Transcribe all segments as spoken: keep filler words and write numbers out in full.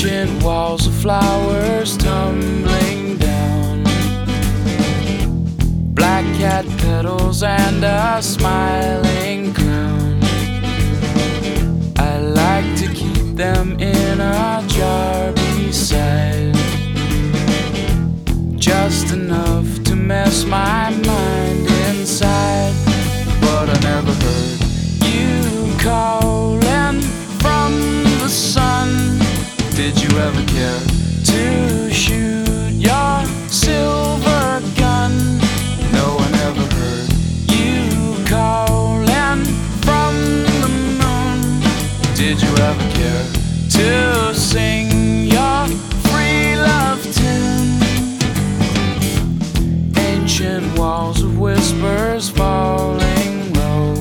Ancient walls of flowers tumbling down, black cat petals and a smiling clown. I like to keep them in a jar beside, just enough to mess my mind inside. But I never heard you calling from the sun. Did you ever care to shoot your silver gun? No one ever heard you calling from the moon. Did you ever care to sing your free love tune? Ancient walls of whispers falling low,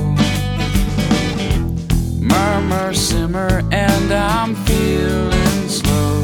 murmur, simmer, and I'm feeling slow.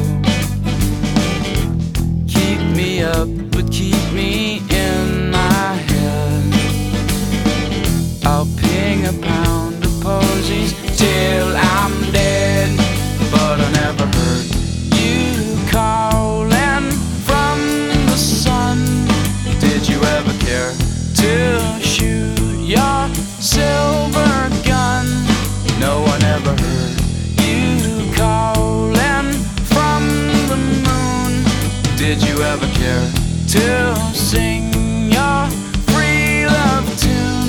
Keep me up, but keep me in my head. I'll ping a pound of posies till I'm dead. But I never heard you calling from the sun. Did you ever care to shoot your silver gun? No one ever heard you calling from the moon. Did you ever care to sing your free love tune?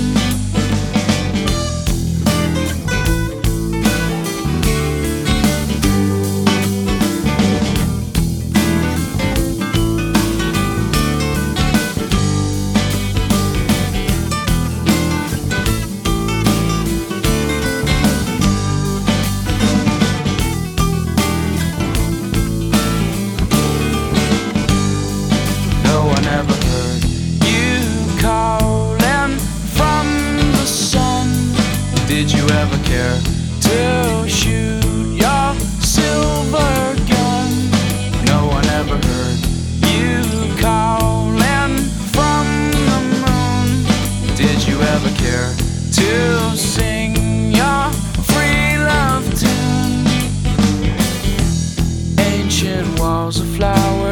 Did you ever care to shoot your silver gun? No one ever heard you calling from the moon. Did you ever care to sing your free love tune? Ancient walls of flowers